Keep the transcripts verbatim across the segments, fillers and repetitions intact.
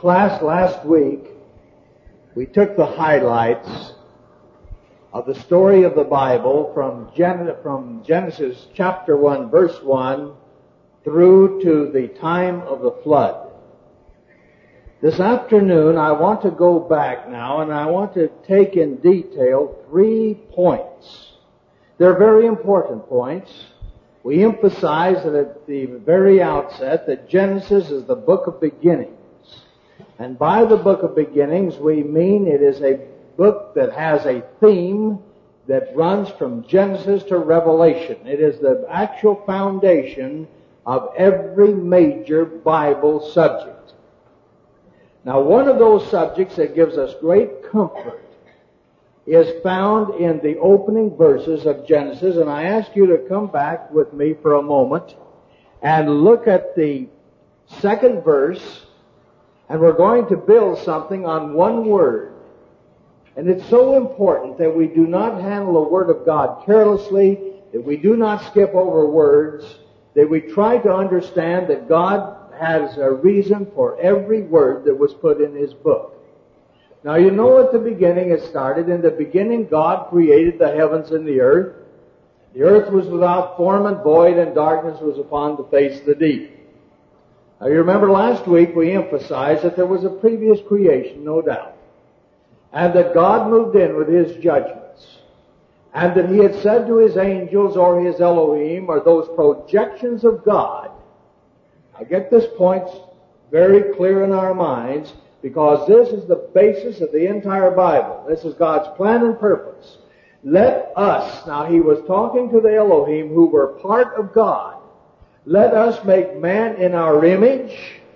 Class, last week we took the highlights of the story of the Bible from, Gen- from Genesis chapter one, verse one, through to the time of the flood. This afternoon I want to go back now and I want to take in detail three points. They're very important points. We emphasize that at the very outset that Genesis is the book of beginnings. And by the book of beginnings we mean it is a book that has a theme that runs from Genesis to Revelation. It is the actual foundation of every major Bible subject. Now, one of those subjects that gives us great comfort is found in the opening verses of Genesis, and I ask you to come back with me for a moment and look at the second verse, and we're going to build something on one word. And it's so important that we do not handle the Word of God carelessly, that we do not skip over words, that we try to understand that God has a reason for every word that was put in His book. Now you know at the beginning it started, in the beginning God created the heavens and the earth. The earth was without form and void, and darkness was upon the face of the deep. Now you remember last week we emphasized that there was a previous creation, no doubt, and that God moved in with His judgments, and that He had said to His angels or His Elohim, or those projections of God. I get this point very clear in our minds, because this is the basis of the entire Bible. This is God's plan and purpose. Let us, now He was talking to the Elohim who were part of God, let us make man in our image.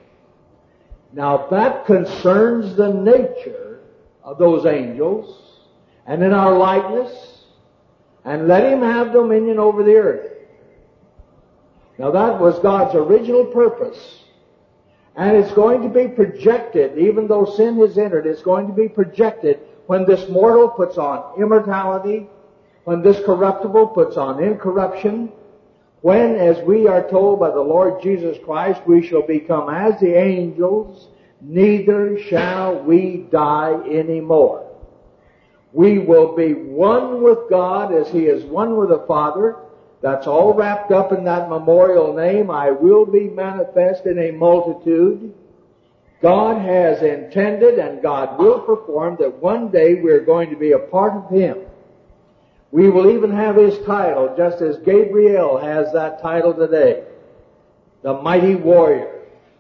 Now that concerns the nature of those angels, and in our likeness, and let him have dominion over the earth. Now that was God's original purpose. And it's going to be projected, even though sin has entered, it's going to be projected when this mortal puts on immortality, when this corruptible puts on incorruption, when, as we are told by the Lord Jesus Christ, we shall become as the angels, neither shall we die anymore. We will be one with God as He is one with the Father. That's all wrapped up in that memorial name, I will be manifest in a multitude. God has intended and God will perform that one day we're going to be a part of Him. We will even have His title, just as Gabriel has that title today, the mighty warrior.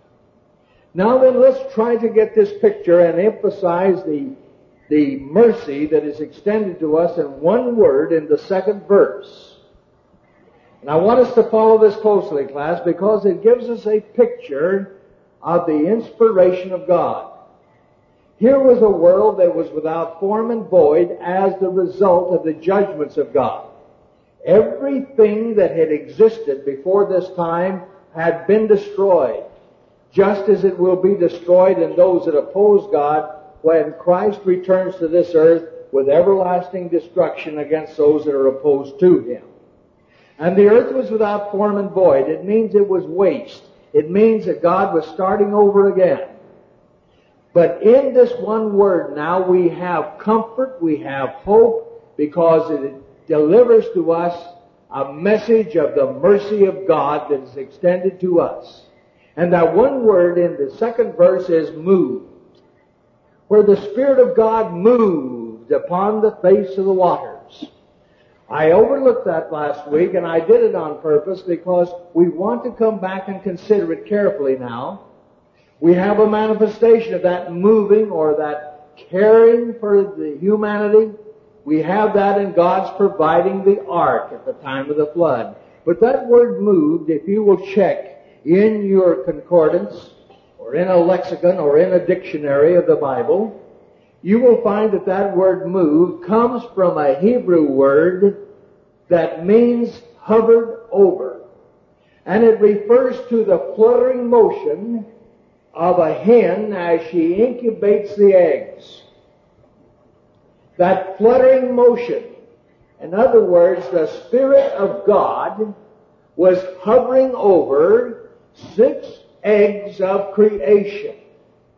Now then, let's try to get this picture and emphasize the, the mercy that is extended to us in one word in the second verse. And I want us to follow this closely, class, because it gives us a picture of the inspiration of God. Here was a world that was without form and void as the result of the judgments of God. Everything that had existed before this time had been destroyed, just as it will be destroyed in those that oppose God when Christ returns to this earth with everlasting destruction against those that are opposed to Him. And the earth was without form and void. It means it was waste. It means that God was starting over again. But in this one word now we have comfort, we have hope, because it delivers to us a message of the mercy of God that is extended to us. And that one word in the second verse is moved. Where the Spirit of God moved upon the face of the waters. I overlooked that last week, and I did it on purpose because we want to come back and consider it carefully now. We have a manifestation of that moving or that caring for the humanity. We have that in God's providing the ark at the time of the flood. But that word moved, if you will check in your concordance or in a lexicon or in a dictionary of the Bible, you will find that that word moved comes from a Hebrew word that means hovered over. And it refers to the fluttering motion of a hen as she incubates the eggs. That fluttering motion. In other words, the Spirit of God was hovering over six eggs of creation.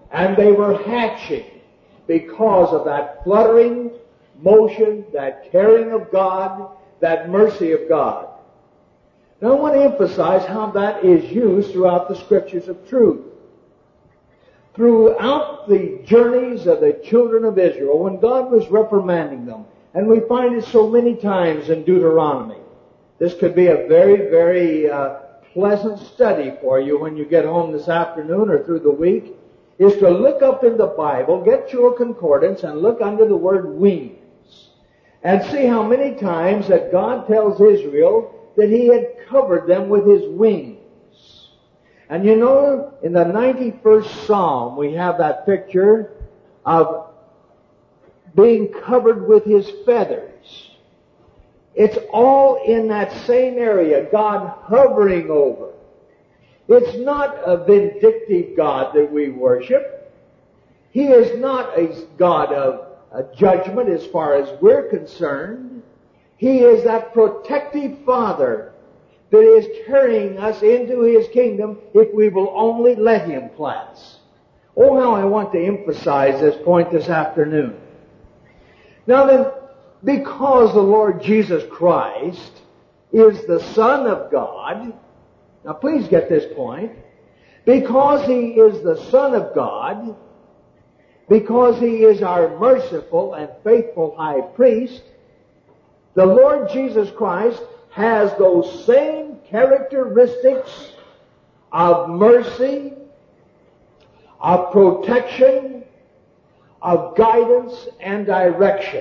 And they were hatching because of that fluttering motion, that caring of God, that mercy of God. Now I want to emphasize how that is used throughout the Scriptures of truth. Throughout the journeys of the children of Israel, when God was reprimanding them, and we find it so many times in Deuteronomy. This could be a very, very uh, pleasant study for you when you get home this afternoon or through the week, is to look up in the Bible, get your concordance, and look under the word wings, and see how many times that God tells Israel that He had covered them with His wings. And you know, in the ninety-first Psalm, we have that picture of being covered with His feathers. It's all in that same area, God hovering over. It's not a vindictive God that we worship. He is not a God of a judgment as far as we're concerned. He is that protective Father that is carrying us into His kingdom if we will only let Him, class. Oh, how I want to emphasize this point this afternoon. Now then, because the Lord Jesus Christ is the Son of God, now please get this point, because He is the Son of God, because He is our merciful and faithful High Priest, the Lord Jesus Christ has those same characteristics of mercy, of protection, of guidance and direction.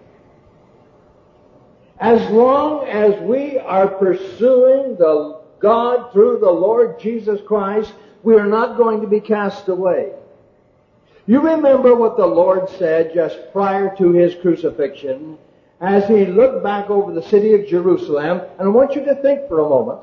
As long as we are pursuing the God through the Lord Jesus Christ, we are not going to be cast away. You remember what the Lord said just prior to His crucifixion as He looked back over the city of Jerusalem, and I want you to think for a moment.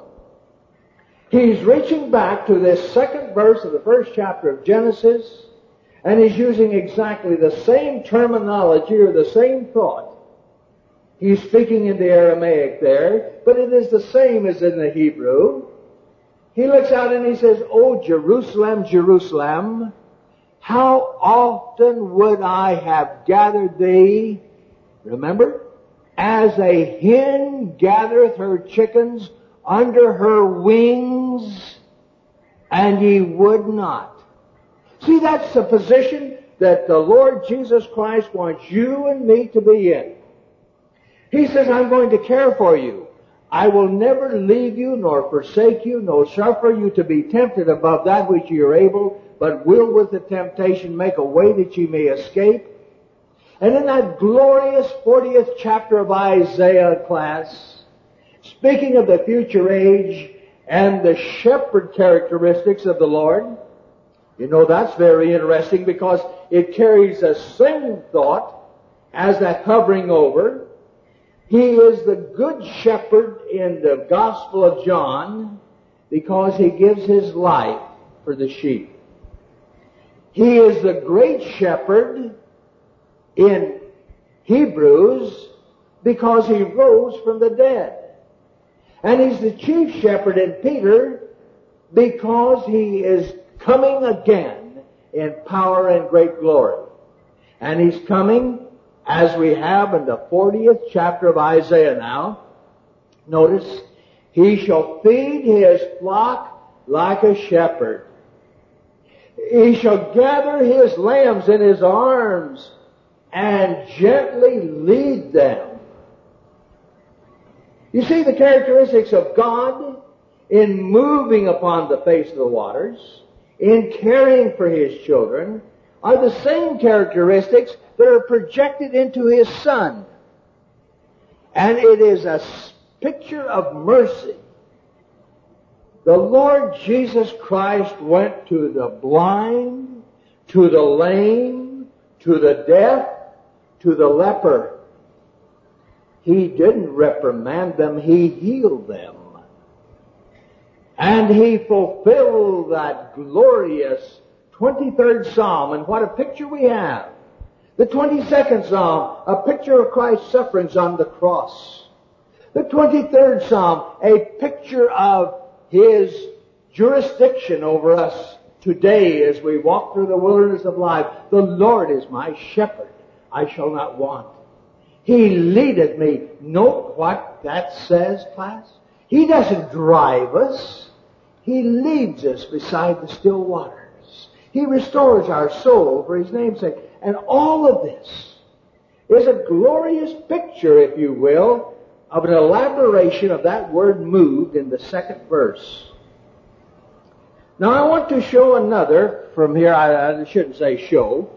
He's reaching back to this second verse of the first chapter of Genesis, and He's using exactly the same terminology or the same thought. He's speaking in the Aramaic there, but it is the same as in the Hebrew. He looks out and He says, "O Jerusalem, Jerusalem, how often would I have gathered thee," remember, "as a hen gathereth her chickens under her wings, and ye would not." See, that's the position that the Lord Jesus Christ wants you and me to be in. He says, "I'm going to care for you. I will never leave you nor forsake you, nor suffer you to be tempted above that which ye are able, but will with the temptation make a way that ye may escape." And in that glorious fortieth chapter of Isaiah, class, speaking of the future age and the shepherd characteristics of the Lord, you know, that's very interesting because it carries the same thought as that hovering over. He is the good shepherd in the Gospel of John because He gives His life for the sheep. He is the great shepherd in Hebrews because He rose from the dead. And He's the chief shepherd in Peter because He is coming again in power and great glory. And He's coming, as we have in the fortieth chapter of Isaiah now. Notice, "He shall feed His flock like a shepherd. He shall gather His lambs in His arms and gently lead them." You see, the characteristics of God in moving upon the face of the waters, in caring for His children, are the same characteristics that are projected into His Son. And it is a picture of mercy. The Lord Jesus Christ went to the blind, to the lame, to the deaf, to the leper. He didn't reprimand them, He healed them. And He fulfilled that glorious twenty-third Psalm. And what a picture we have. The twenty-second Psalm, a picture of Christ's sufferings on the cross. The twenty-third Psalm, a picture of His jurisdiction over us Today, as we walk through the wilderness of life, the Lord is my shepherd. I shall not want. He leadeth me. Note what that says, class. He doesn't drive us. He leads us beside the still waters. He restores our soul for His name's sake. And all of this is a glorious picture, if you will, of an elaboration of that word moved in the second verse. Now I want to show another from here. I, I shouldn't say show.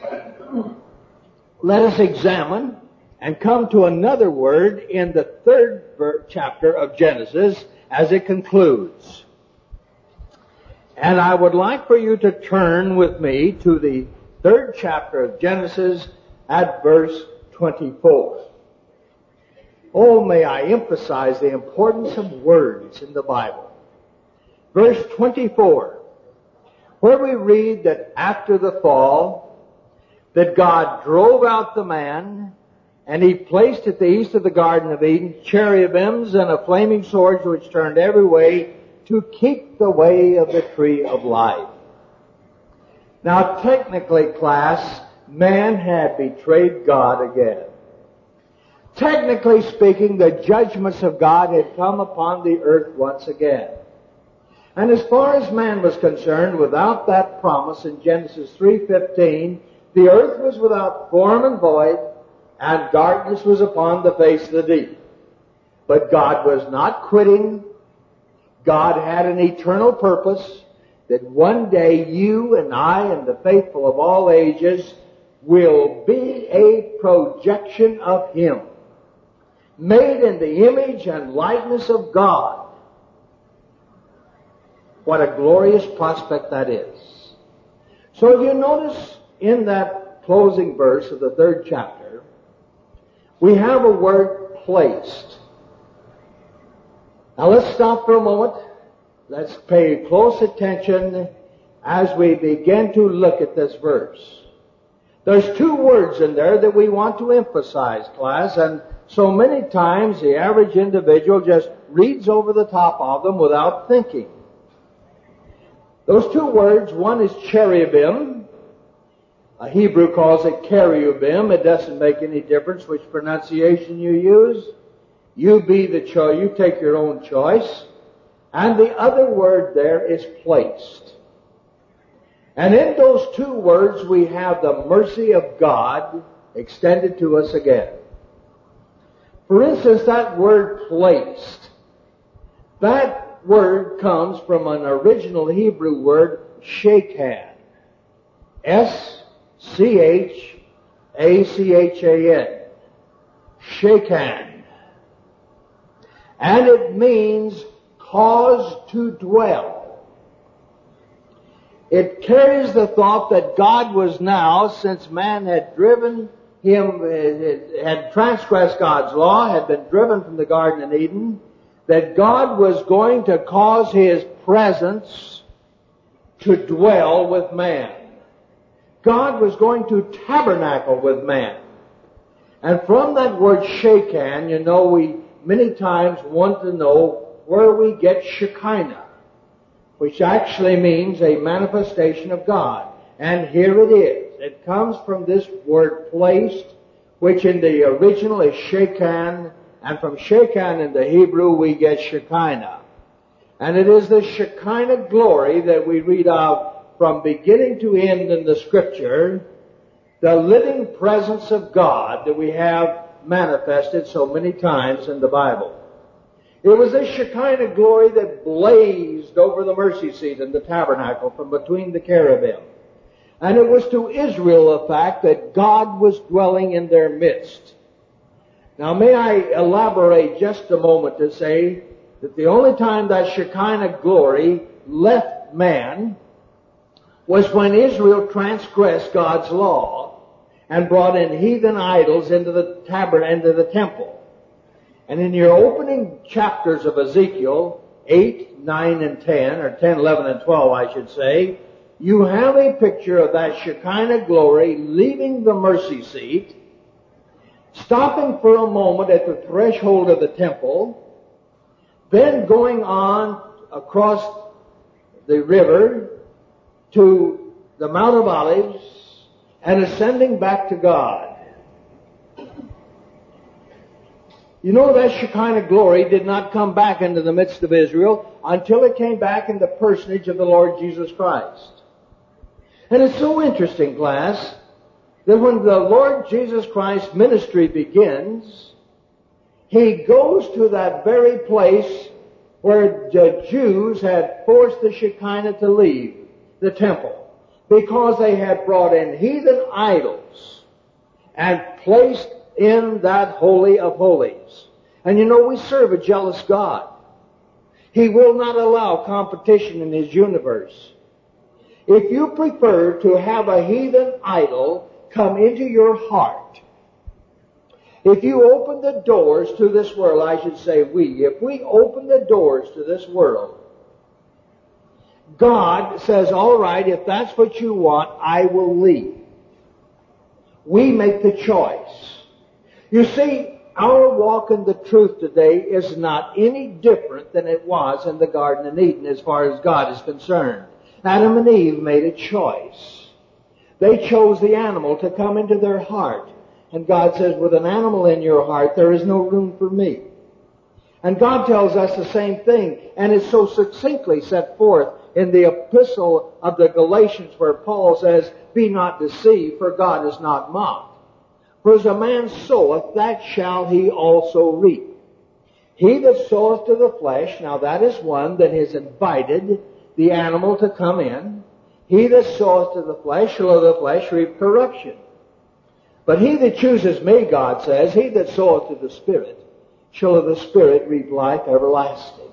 Let us examine and come to another word in the third chapter of Genesis as it concludes. And I would like for you to turn with me to the third chapter of Genesis at verse twenty-four. Oh, may I emphasize the importance of words in the Bible. Verse twenty-four, where we read that after the fall, that God drove out the man, and He placed at the east of the Garden of Eden cherubims and a flaming sword which turned every way to keep the way of the tree of life. Now, technically, class, man had betrayed God again. Technically speaking, the judgments of God had come upon the earth once again. And as far as man was concerned, without that promise in Genesis three fifteen, the earth was without form and void, and darkness was upon the face of the deep. But God was not quitting. God had an eternal purpose that one day you and I and the faithful of all ages will be a projection of Him, made in the image and likeness of God. What a glorious prospect that is. So you notice in that closing verse of the third chapter, we have a word placed. Now let's stop for a moment. Let's pay close attention as we begin to look at this verse. There's two words in there that we want to emphasize, class, and so many times the average individual just reads over the top of them without thinking. Those two words, one is cherubim. A Hebrew calls it cherubim. It doesn't make any difference which pronunciation you use. You be the choice. You take your own choice. And the other word there is placed. And in those two words we have the mercy of God extended to us again. For instance, that word placed, that word comes from an original Hebrew word, shechan. S C H A C H A N. Shechan. And it means cause to dwell. It carries the thought that God was now, since man had driven him, had transgressed God's law, had been driven from the Garden of Eden, that God was going to cause His presence to dwell with man. God was going to tabernacle with man. And from that word shechan, you know, we many times want to know where we get Shekinah, which actually means a manifestation of God. And here it is. It comes from this word placed, which in the original is shechan, and from shechan in the Hebrew we get Shekinah. And it is the Shekinah glory that we read of from beginning to end in the Scripture, the living presence of God that we have manifested so many times in the Bible. It was this Shekinah glory that blazed over the mercy seat in the tabernacle from between the cherubim. And it was to Israel a fact that God was dwelling in their midst. Now may I elaborate just a moment to say that the only time that Shekinah glory left man was when Israel transgressed God's law and brought in heathen idols into the tabernacle, into the temple. And in your opening chapters of Ezekiel, eight, nine, and ten, or ten, eleven, and twelve, I should say, you have a picture of that Shekinah glory leaving the mercy seat, stopping for a moment at the threshold of the temple, then going on across the river to the Mount of Olives and ascending back to God. You know, that Shekinah glory did not come back into the midst of Israel until it came back in the personage of the Lord Jesus Christ. And it's so interesting, class, that when the Lord Jesus Christ's ministry begins, He goes to that very place where the Jews had forced the Shekinah to leave the temple because they had brought in heathen idols and placed in that Holy of Holies. And you know, we serve a jealous God. He will not allow competition in His universe. If you prefer to have a heathen idol come into your heart, if you open the doors to this world, I should say we, if we open the doors to this world, God says, all right, if that's what you want, I will leave. We make the choice. You see, our walk in the truth today is not any different than it was in the Garden of Eden as far as God is concerned. Adam and Eve made a choice. They chose the animal to come into their heart. And God says, with an animal in your heart, there is no room for me. And God tells us the same thing, and it's so succinctly set forth in the epistle of the Galatians where Paul says, be not deceived, for God is not mocked. For as a man soweth, that shall he also reap. He that soweth to the flesh, now that is one that has invited the animal to come in. He that soweth to the flesh shall of the flesh reap corruption. But he that chooses me, God says, he that soweth to the Spirit shall of the Spirit reap life everlasting.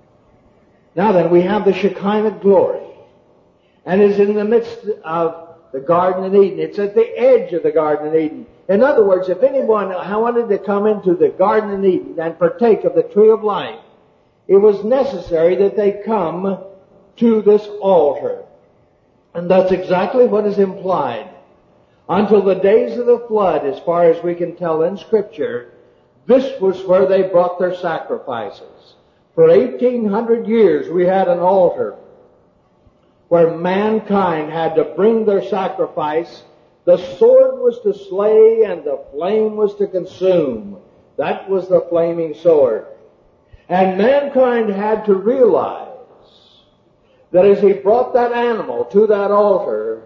Now then, we have the Shekinah glory. And it's in the midst of the Garden of Eden. It's at the edge of the Garden of Eden. In other words, if anyone wanted to come into the Garden of Eden and partake of the tree of life, it was necessary that they come to this altar. And that's exactly what is implied. Until the days of the flood, as far as we can tell in Scripture, this was where they brought their sacrifices. For eighteen hundred years we had an altar where mankind had to bring their sacrifice. The sword was to slay and the flame was to consume. That was the flaming sword. And mankind had to realize that as he brought that animal to that altar,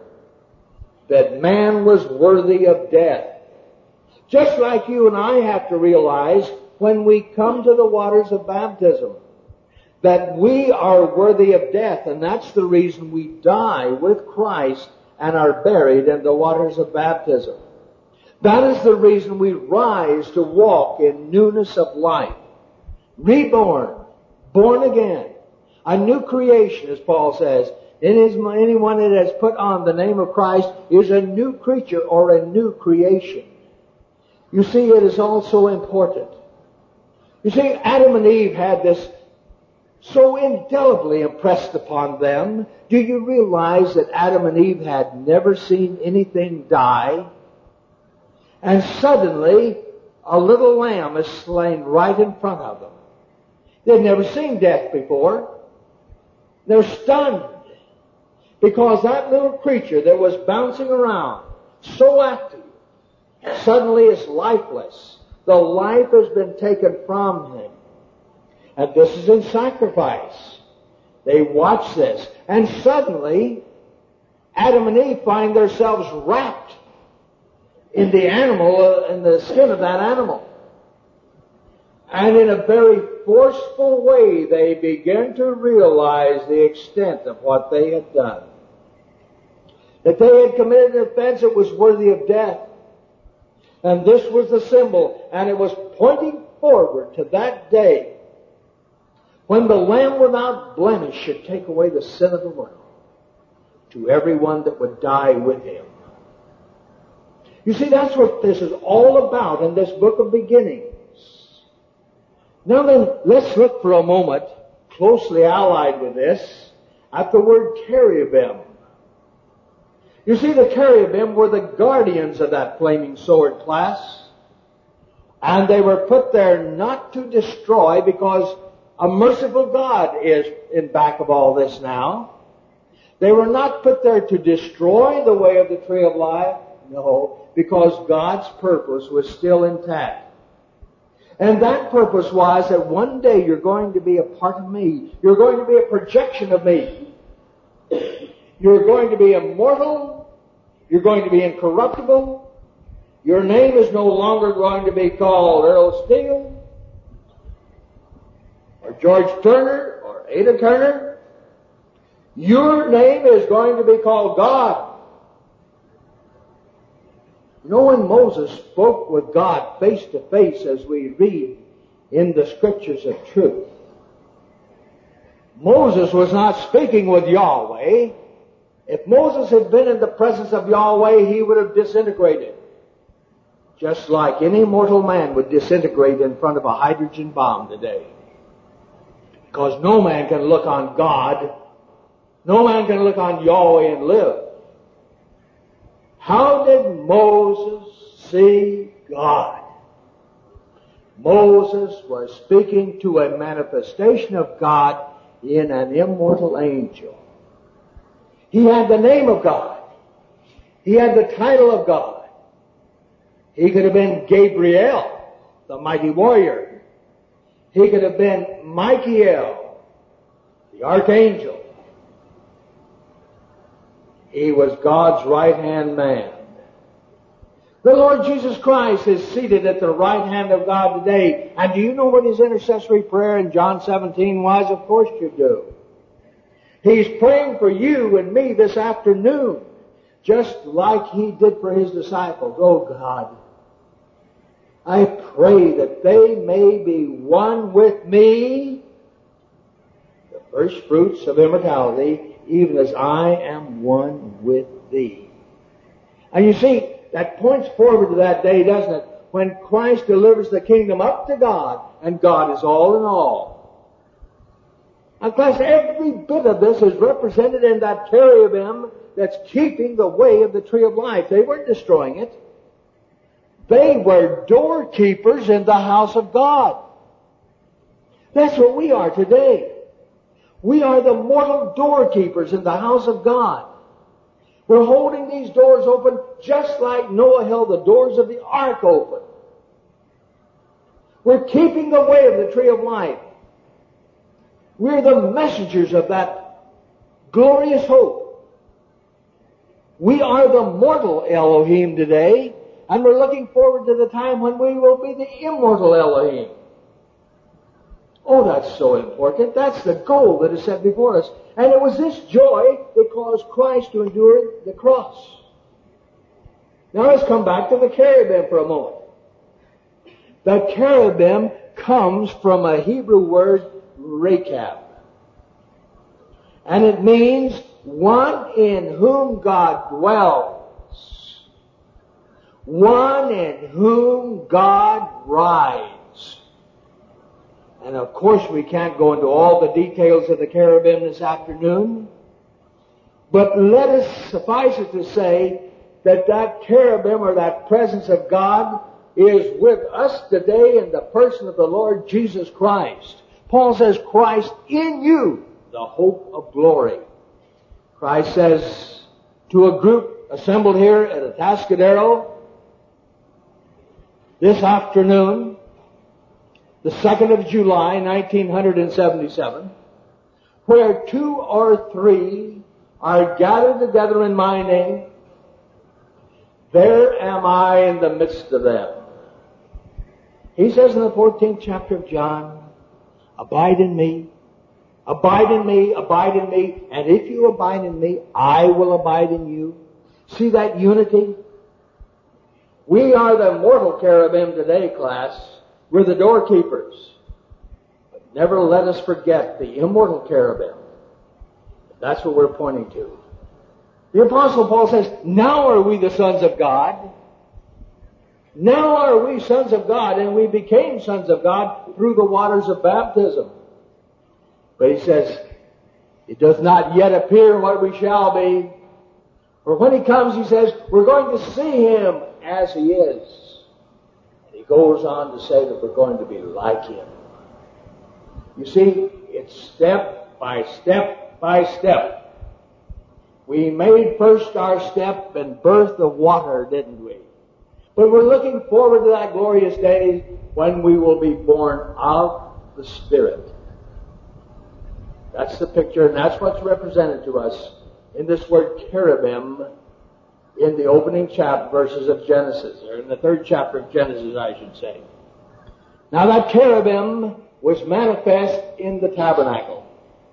that man was worthy of death. Just like you and I have to realize when we come to the waters of baptism, that we are worthy of death, and that's the reason we die with Christ and are buried in the waters of baptism. That is the reason we rise to walk in newness of life. Reborn, born again, a new creation, as Paul says. Anyone that has put on the name of Christ is a new creature or a new creation. You see, it is also important. You see, Adam and Eve had this so indelibly impressed upon them. Do you realize that Adam and Eve had never seen anything die? And suddenly, a little lamb is slain right in front of them. They'd never seen death before. They're stunned because that little creature that was bouncing around, so active, suddenly is lifeless. The life has been taken from him. And this is in sacrifice. They watch this. And suddenly, Adam and Eve find themselves wrapped in the animal, uh, in the skin of that animal. And in a very forceful way, they begin to realize the extent of what they had done. That they had committed an offense that was worthy of death. And this was the symbol, and it was pointing forward to that day when the Lamb without blemish should take away the sin of the world, to everyone that would die with him. You see, that's what this is all about in this book of beginnings. Now then, let's look for a moment, closely allied with this, at the word cherubim. You see, the cherubim were the guardians of that flaming sword, class. And they were put there not to destroy, because a merciful God is in back of all this now. They were not put there to destroy the way of the tree of life. No, because God's purpose was still intact. And that purpose was that one day you're going to be a part of me. You're going to be a projection of me. You're going to be immortal. You're going to be incorruptible. Your name is no longer going to be called Earl Steele or George Turner or Ada Turner. Your name is going to be called God. You know, when Moses spoke with God face to face, as we read in the scriptures of truth, Moses was not speaking with Yahweh. If Moses had been in the presence of Yahweh, he would have disintegrated, just like any mortal man would disintegrate in front of a hydrogen bomb today. Because no man can look on God, no man can look on Yahweh and live. How did Moses see God? Moses was speaking to a manifestation of God in an immortal angel. He had the name of God. He had the title of God. He could have been Gabriel, the mighty warrior. He could have been Michael, the archangel. He was God's right-hand man. The Lord Jesus Christ is seated at the right hand of God today. And do you know what his intercessory prayer in John seventeen was? Of course you do. He's praying for you and me this afternoon, just like he did for his disciples. Oh God, I pray that they may be one with me, the first fruits of immortality, even as I am one with thee. And you see, that points forward to that day, doesn't it? When Christ delivers the kingdom up to God, and God is all in all. And class, every bit of this is represented in that cherubim that's keeping the way of the tree of life. They weren't destroying it. They were doorkeepers in the house of God. That's what we are today. We are the mortal doorkeepers in the house of God. We're holding these doors open just like Noah held the doors of the ark open. We're keeping the way of the tree of life. We're the messengers of that glorious hope. We are the mortal Elohim today, and we're looking forward to the time when we will be the immortal Elohim. Oh, that's so important. That's the goal that is set before us. And it was this joy that caused Christ to endure the cross. Now let's come back to the cherubim for a moment. The cherubim comes from a Hebrew word, rekab. And it means one in whom God dwells. One in whom God rides. And of course we can't go into all the details of the cherubim this afternoon. But let us suffice it to say that that cherubim, or that presence of God, is with us today in the person of the Lord Jesus Christ. Paul says, Christ in you, the hope of glory. Christ says to a group assembled here at Atascadero this afternoon, the second of July, nineteen seventy-seven, where two or three are gathered together in my name, there am I in the midst of them. He says in the fourteenth chapter of John, abide in me, abide in me, abide in me, and if you abide in me, I will abide in you. See that unity? We are the mortal cherubim today, class. We're the doorkeepers. But never let us forget the immortal cherubim. That's what we're pointing to. The Apostle Paul says, now are we the sons of God. Now are we sons of God, and we became sons of God through the waters of baptism. But he says, it does not yet appear what we shall be. For when he comes, he says, we're going to see him as he is. And he goes on to say that we're going to be like him. You see, it's step by step by step. We made first our step in birth of water, didn't we? But we're looking forward to that glorious day when we will be born of the Spirit. That's the picture, and that's what's represented to us in this word cherubim in the opening chapter verses of Genesis, or in the third chapter of Genesis, I should say. Now that cherubim was manifest in the tabernacle.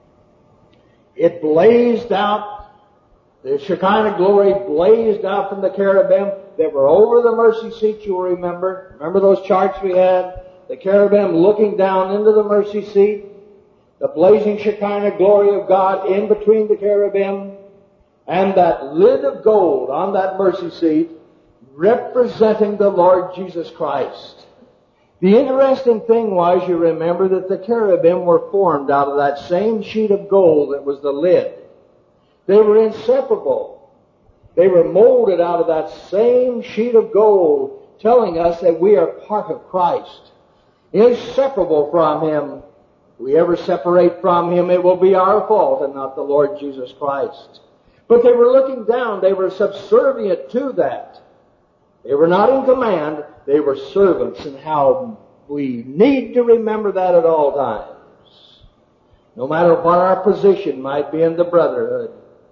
It blazed out, the Shekinah glory blazed out from the cherubim that were over the mercy seat, you'll remember. Remember those charts we had? The cherubim looking down into the mercy seat, the blazing Shekinah glory of God in between the cherubim, and that lid of gold on that mercy seat representing the Lord Jesus Christ. The interesting thing was, you remember, that the cherubim were formed out of that same sheet of gold that was the lid. They were inseparable. They were molded out of that same sheet of gold, telling us that we are part of Christ, inseparable from Him. If we ever separate from Him, it will be our fault and not the Lord Jesus Christ. But they were looking down. They were subservient to that. They were not in command. They were servants, and how we need to remember that at all times. No matter what our position might be in the brotherhood,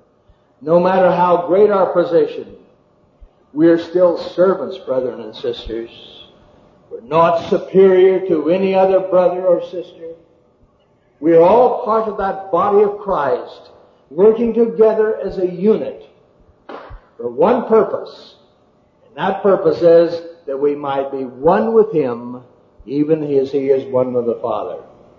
no matter how great our position, we are still servants, brethren and sisters. We're not superior to any other brother or sister. We are all part of that body of Christ, working together as a unit for one purpose. And that purpose is that we might be one with Him, even as He is one with the Father.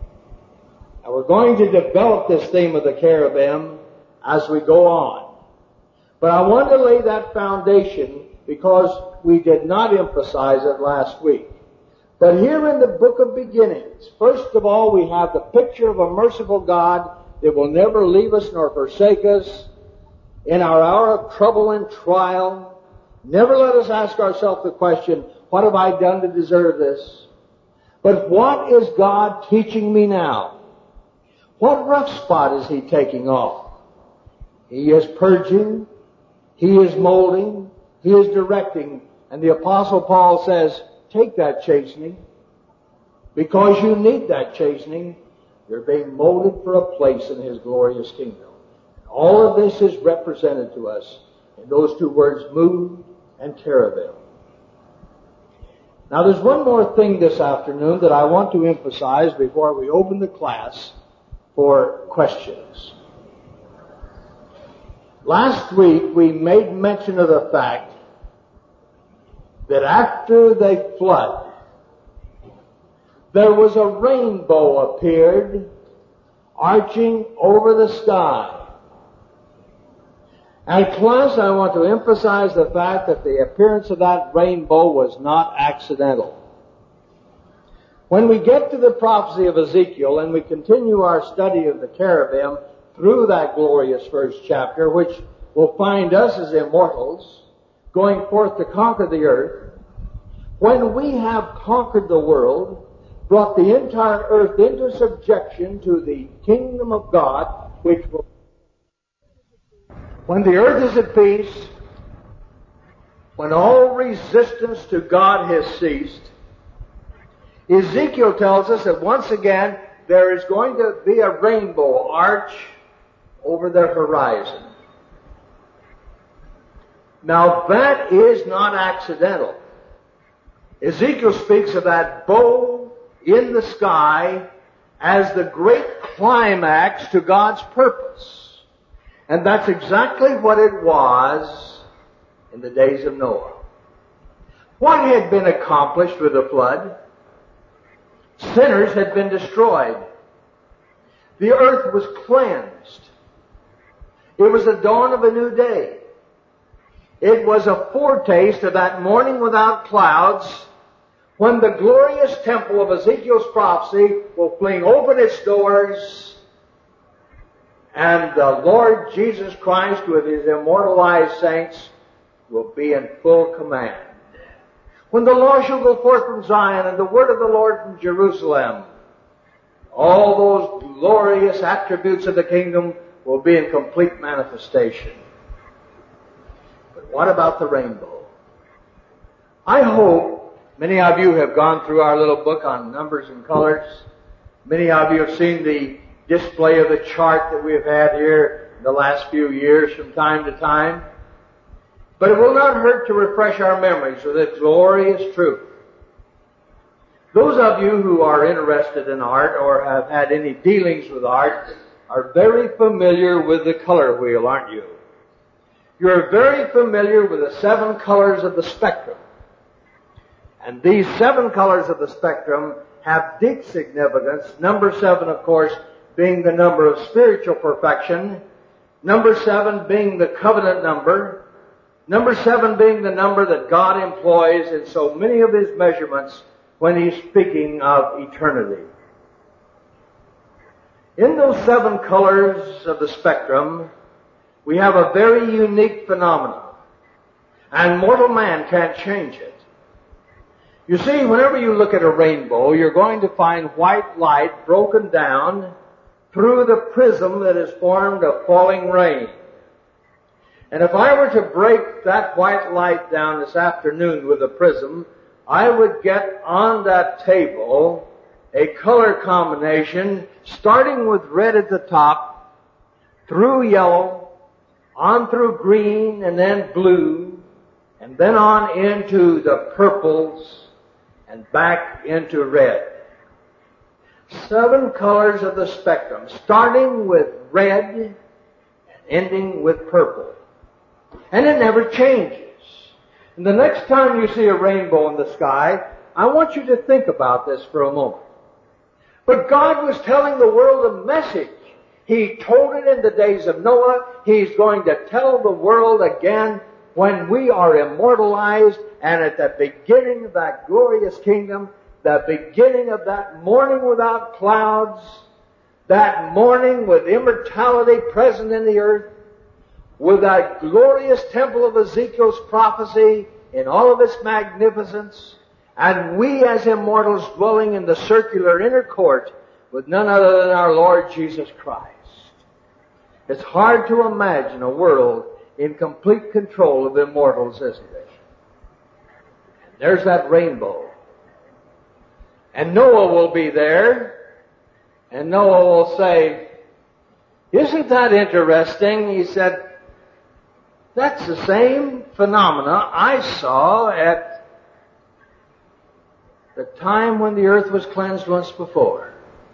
Now we're going to develop this theme of the cherubim as we go on. But I want to lay that foundation because we did not emphasize it last week. But here in the book of beginnings, first of all, we have the picture of a merciful God that will never leave us nor forsake us in our hour of trouble and trial. Never let us ask ourselves the question, what have I done to deserve this? But what is God teaching me now? What rough spot is He taking off? He is purging. He is molding. He is directing. And the Apostle Paul says, take that chastening. Because you need that chastening. You're being molded for a place in His glorious kingdom. All of this is represented to us in those two words, moved and cherubim. Now there's one more thing this afternoon that I want to emphasize before we open the class for questions. Last week we made mention of the fact that after the flood, there was a rainbow appeared arching over the sky. And class, I want to emphasize the fact that the appearance of that rainbow was not accidental. When we get to the prophecy of Ezekiel and we continue our study of the cherubim through that glorious first chapter, which will find us as immortals going forth to conquer the earth, when we have conquered the world, brought the entire earth into subjection to the kingdom of God, which will... When the earth is at peace, when all resistance to God has ceased, Ezekiel tells us that once again there is going to be a rainbow arch over the horizon. Now that is not accidental. Ezekiel speaks of that bow in the sky as the great climax to God's purpose. And that's exactly what it was in the days of Noah. What had been accomplished with the flood? Sinners had been destroyed. The earth was cleansed. It was the dawn of a new day. It was a foretaste of that morning without clouds, when the glorious temple of Ezekiel's prophecy will fling open its doors, and the Lord Jesus Christ with His immortalized saints will be in full command. When the law shall go forth from Zion and the word of the Lord from Jerusalem, all those glorious attributes of the kingdom will be in complete manifestation. What about the rainbow? I hope many of you have gone through our little book on numbers and colors. Many of you have seen the display of the chart that we have had here in the last few years from time to time. But it will not hurt to refresh our memories with its glorious truth. Those of you who are interested in art or have had any dealings with art are very familiar with the color wheel, aren't you? You're very familiar with the seven colors of the spectrum. And these seven colors of the spectrum have deep significance. Number seven, of course, being the number of spiritual perfection. Number seven being the covenant number. Number seven being the number that God employs in so many of His measurements when He's speaking of eternity. In those seven colors of the spectrum, we have a very unique phenomenon, and mortal man can't change it. You see, whenever you look at a rainbow, you're going to find white light broken down through the prism that is formed of falling rain. And if I were to break that white light down this afternoon with a prism, I would get on that table a color combination starting with red at the top, through yellow, on through green, and then blue, and then on into the purples, and back into red. Seven colors of the spectrum, starting with red and ending with purple. And it never changes. And the next time you see a rainbow in the sky, I want you to think about this for a moment. But God was telling the world a message. He told it in the days of Noah. He's going to tell the world again when we are immortalized and at the beginning of that glorious kingdom, the beginning of that morning without clouds, that morning with immortality present in the earth, with that glorious temple of Ezekiel's prophecy in all of its magnificence, and we as immortals dwelling in the circular inner court with none other than our Lord Jesus Christ. It's hard to imagine a world in complete control of immortals, isn't it? And there's that rainbow. And Noah will be there, and Noah will say, "Isn't that interesting?" He said, "That's the same phenomena I saw at the time when the earth was cleansed once before."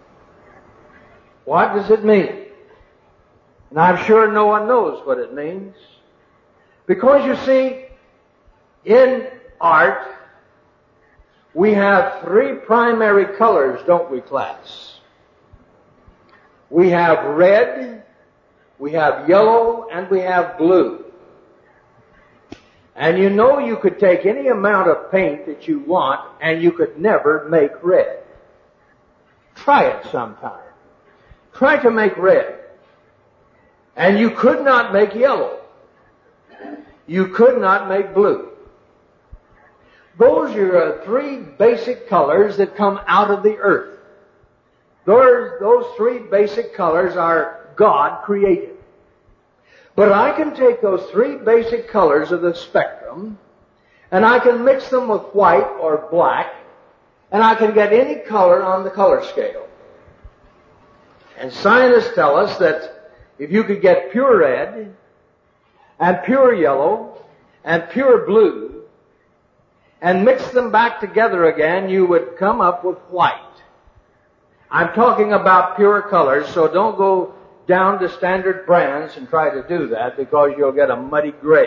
What does it mean? And I'm sure no one knows what it means. Because you see, in art, we have three primary colors, don't we, class? We have red, we have yellow, and we have blue. And you know you could take any amount of paint that you want and you could never make red. Try it sometime. Try to make red. And you could not make yellow. You could not make blue. Those are uh, three basic colors that come out of the earth. Those, those three basic colors are God created. But I can take those three basic colors of the spectrum, and I can mix them with white or black, and I can get any color on the color scale. And scientists tell us that if you could get pure red, and pure yellow, and pure blue, and mix them back together again, you would come up with white. I'm talking about pure colors, so don't go down to standard brands and try to do that, because you'll get a muddy gray.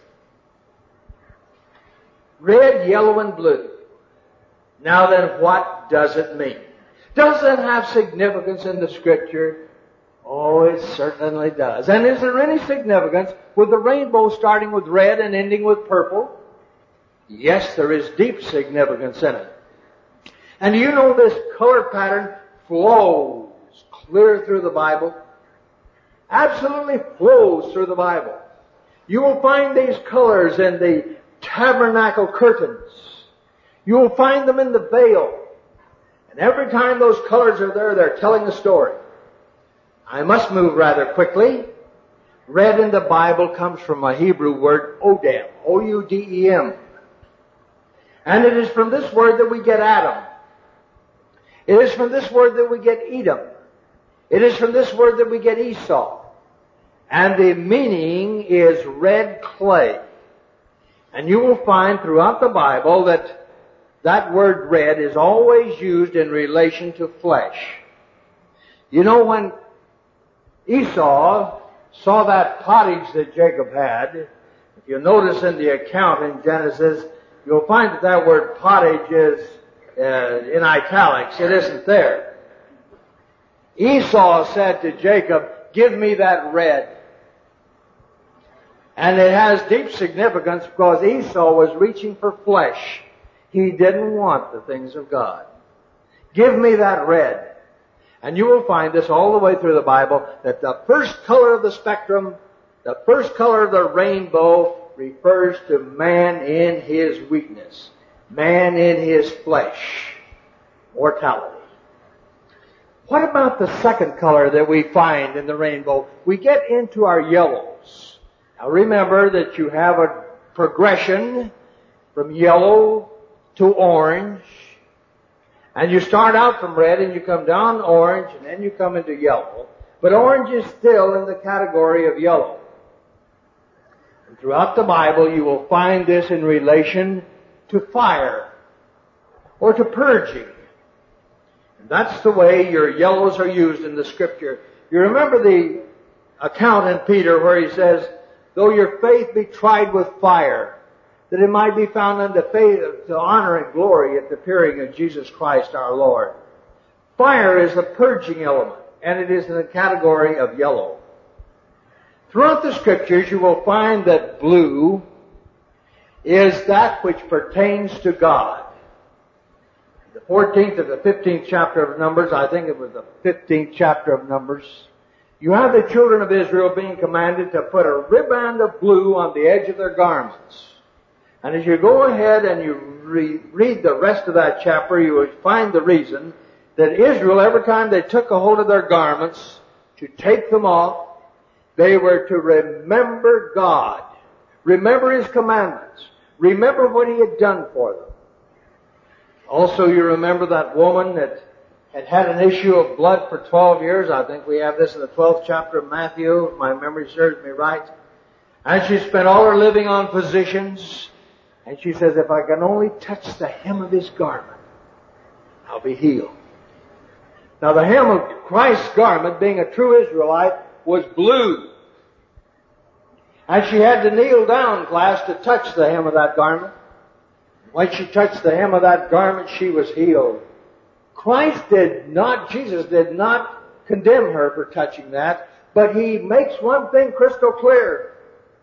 Red, yellow, and blue. Now then, what does it mean? Does it have significance in the Scripture? Oh, it certainly does. And is there any significance with the rainbow starting with red and ending with purple? Yes, there is deep significance in it. And you know this color pattern flows clear through the Bible? Absolutely flows through the Bible. You will find these colors in the tabernacle curtains. You will find them in the veil. And every time those colors are there, they're telling a story. I must move rather quickly. Red in the Bible comes from a Hebrew word, odem, O U D E M. And it is from this word that we get Adam. It is from this word that we get Edom. It is from this word that we get Esau. And the meaning is red clay. And you will find throughout the Bible that that word red is always used in relation to flesh. You know, when Esau saw that pottage that Jacob had, if you notice in the account in Genesis, you'll find that that word pottage is uh, in italics. It isn't there. Esau said to Jacob, "Give me that red." And it has deep significance because Esau was reaching for flesh. He didn't want the things of God. Give me that red. And you will find this all the way through the Bible, that the first color of the spectrum, the first color of the rainbow, refers to man in his weakness, man in his flesh, mortality. What about the second color that we find in the rainbow? We get into our yellows. Now remember that you have a progression from yellow to orange, and you start out from red and you come down orange and then you come into yellow. But orange is still in the category of yellow. And throughout the Bible you will find this in relation to fire or to purging. And that's the way your yellows are used in the Scripture. You remember the account in Peter where he says, "Though your faith be tried with fire, that it might be found unto faith to honor and glory at the appearing of Jesus Christ our Lord." Fire is a purging element, and it is in the category of yellow. Throughout the Scriptures, you will find that blue is that which pertains to God. The fourteenth or the fifteenth chapter of Numbers, I think it was the fifteenth chapter of Numbers, you have the children of Israel being commanded to put a riband of blue on the edge of their garments. And as you go ahead and you re- read the rest of that chapter, you will find the reason that Israel, every time they took a hold of their garments to take them off, they were to remember God, remember His commandments, remember what He had done for them. Also, you remember that woman that had had an issue of blood for twelve years. I think we have this in the twelfth chapter of Matthew, if my memory serves me right. And she spent all her living on physicians. And she says, "If I can only touch the hem of His garment, I'll be healed." Now the hem of Christ's garment, being a true Israelite, was blue. And she had to kneel down, class, to touch the hem of that garment. When she touched the hem of that garment, she was healed. Christ did not, Jesus did not condemn her for touching that, but He makes one thing crystal clear.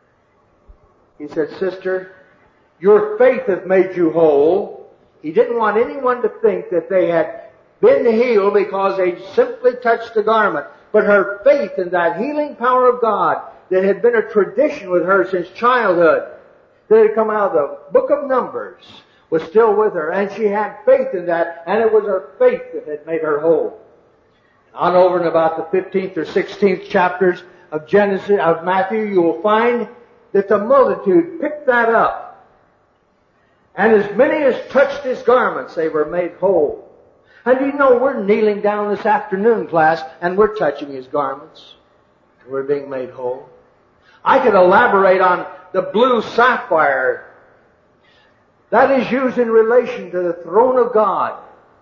He said, "Sister, your faith has made you whole." He didn't want anyone to think that they had been healed because they simply touched the garment. But her faith in that healing power of God that had been a tradition with her since childhood, that had come out of the book of Numbers, was still with her. And she had faith in that, and it was her faith that had made her whole. On over and about the fifteenth or sixteenth chapters of Genesis, of Matthew, you will find that the multitude picked that up. And as many as touched His garments, they were made whole. And you know, we're kneeling down this afternoon, class, and we're touching His garments. We're being made whole. I could elaborate on the blue sapphire. That is used in relation to the throne of God.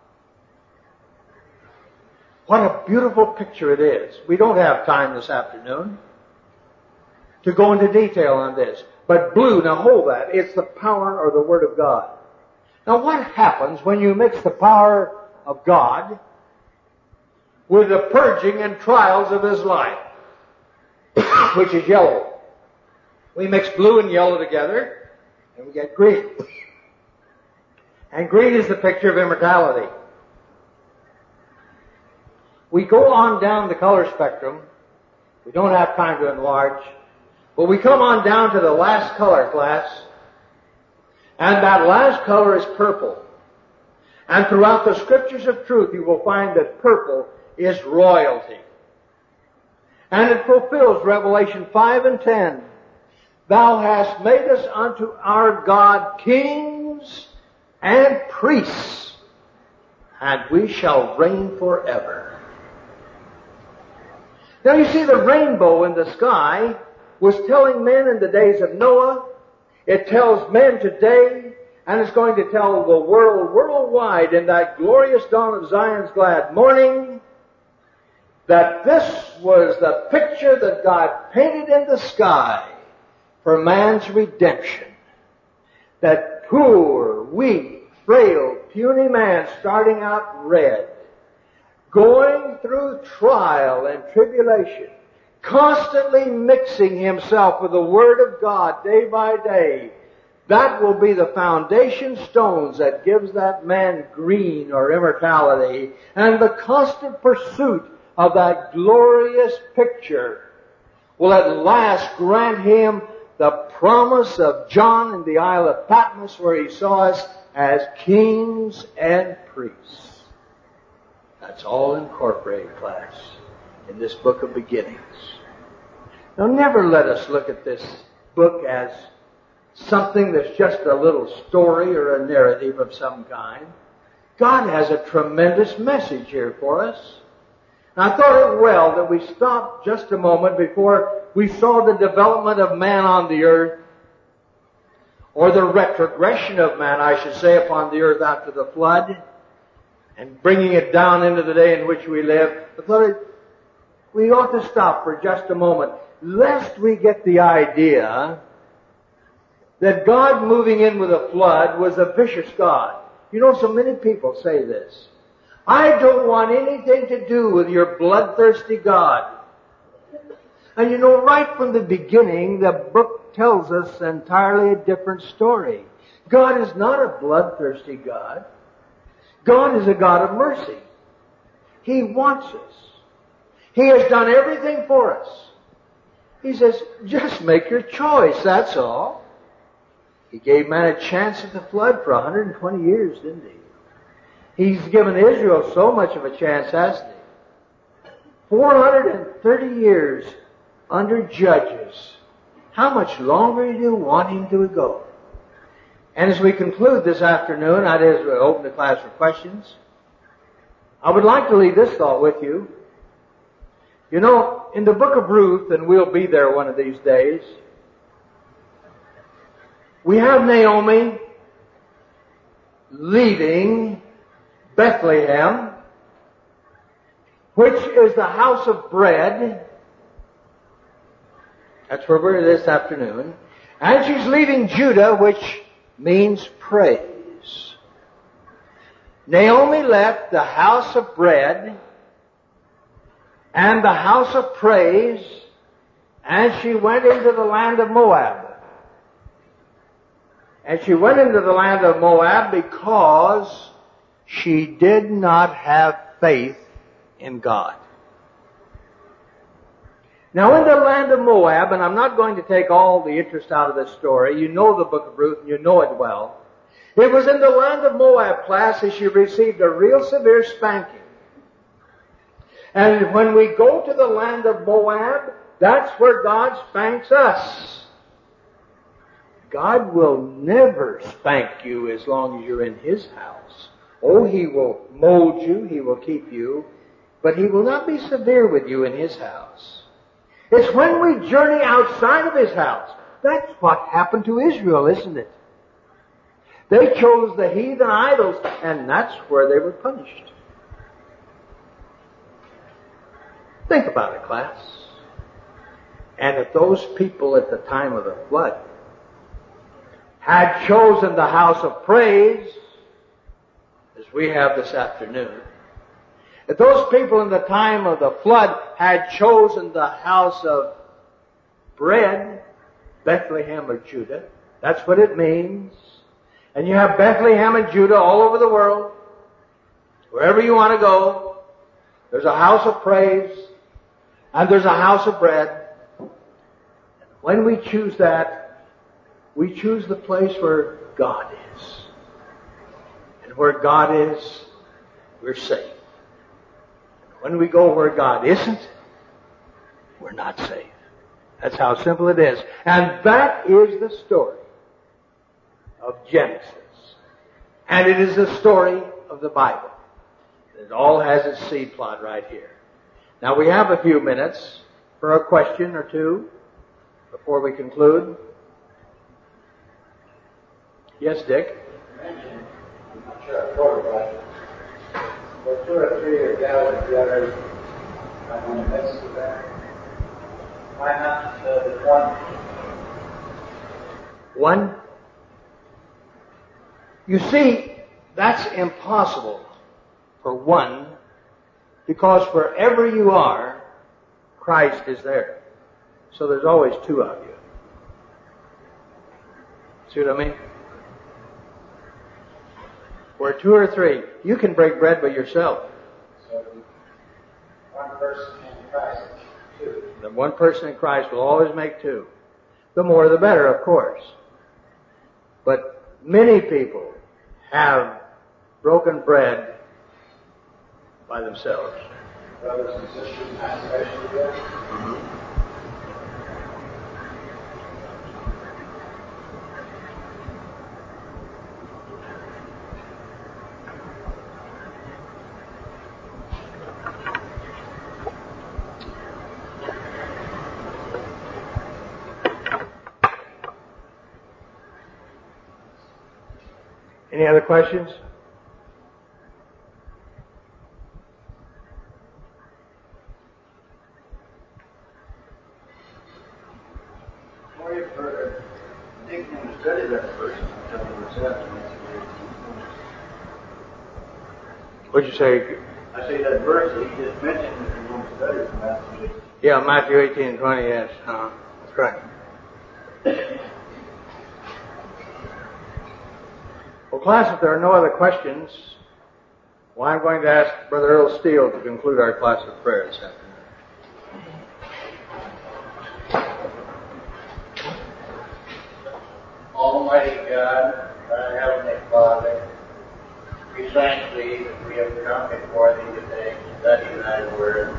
What a beautiful picture it is. We don't have time this afternoon to go into detail on this. But blue, now hold that, it's the power or the Word of God. Now what happens when you mix the power of God with the purging and trials of His life, which is yellow? We mix blue and yellow together, and we get green. And green is the picture of immortality. We go on down the color spectrum. We don't have time to enlarge. But we come on down to the last color, class. And that last color is purple. And throughout the Scriptures of truth, you will find that purple is royalty. And it fulfills Revelation five and ten. Thou hast made us unto our God kings and priests, and we shall reign forever. Now you see, the rainbow in the sky was telling men in the days of Noah. It tells men today, and it's going to tell the world worldwide in that glorious dawn of Zion's glad morning, that this was the picture that God painted in the sky for man's redemption. That poor, weak, frail, puny man starting out red, going through trial and tribulation, constantly mixing himself with the Word of God day by day, that will be the foundation stones that gives that man green or immortality, and the constant pursuit of that glorious picture will at last grant him the promise of John in the Isle of Patmos, where he saw us as kings and priests. That's all incorporated, class, in this book of beginnings. Now, never let us look at this book as something that's just a little story or a narrative of some kind. God has a tremendous message here for us. And I thought it well that we stopped just a moment before we saw the development of man on the earth, or the retrogression of man, I should say, upon the earth after the flood, and bringing it down into the day in which we live. I thought it, we ought to stop for just a moment, lest we get the idea that God moving in with a flood was a vicious God. You know, so many people say this. I don't want anything to do with your bloodthirsty God. And you know, right from the beginning, the book tells us entirely a different story. God is not a bloodthirsty God. God is a God of mercy. He wants us. He has done everything for us. He says, just make your choice, that's all. He gave man a chance at the flood for one hundred twenty years, didn't he? He's given Israel so much of a chance, hasn't he? four hundred thirty years under judges. How much longer do you want him to go? And as we conclude this afternoon, that is, we open the class for questions, I would like to leave this thought with you. You know, in the book of Ruth, and we'll be there one of these days, we have Naomi leaving Bethlehem, which is the house of bread. That's where we're this afternoon. And she's leaving Judah, which means praise. Naomi left the house of bread and the house of praise, and she went into the land of Moab. And she went into the land of Moab because she did not have faith in God. Now, in the land of Moab, and I'm not going to take all the interest out of this story, you know the book of Ruth and you know it well. It was in the land of Moab, class, that she received a real severe spanking. And when we go to the land of Moab, that's where God spanks us. God will never spank you as long as you're in His house. Oh, He will mold you, He will keep you, but He will not be severe with you in His house. It's when we journey outside of His house. That's what happened to Israel, isn't it? They chose the heathen idols, and that's where they were punished. Think about it, class. And if those people at the time of the flood had chosen the house of praise, as we have this afternoon, if those people in the time of the flood had chosen the house of bread, Bethlehem or Judah, that's what it means. And you have Bethlehem and Judah all over the world. Wherever you want to go, there's a house of praise and there's a house of bread. When we choose that, we choose the place where God is. And where God is, we're safe. When we go where God isn't, we're not safe. That's how simple it is. And that is the story of Genesis. And it is the story of the Bible. It all has its seed plot right here. Now we have a few minutes for a question or two before we conclude. Yes, Dick? I'm not sure I thought about it. Well, two or three are gathered together. I'm in the midst of that. Why not uh, the one? One? You see, that's impossible for one, because wherever you are, Christ is there. So there's always two of you. See what I mean? Where two or three, you can break bread by yourself. So one person in Christ, two. The one person in Christ will always make two. The more the better, of course. But many people have broken bread by themselves. Brothers and sisters in isolation together. Mm-hmm. Any other questions? Well, you've heard Dick never studied that verse until it was after. What'd you say? I say that verse that he just mentioned if you want to study from Matthew. Yeah, Matthew eighteen and twenty, yes. Uh, that's right. Well, class, if there are no other questions, well, I'm going to ask Brother Earl Steele to conclude our class of prayer this afternoon. Almighty God, our Heavenly Father, we thank Thee that we have come before Thee today to study Thy Word.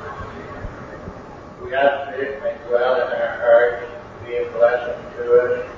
We ask that it may dwell in our hearts, be a blessing to us,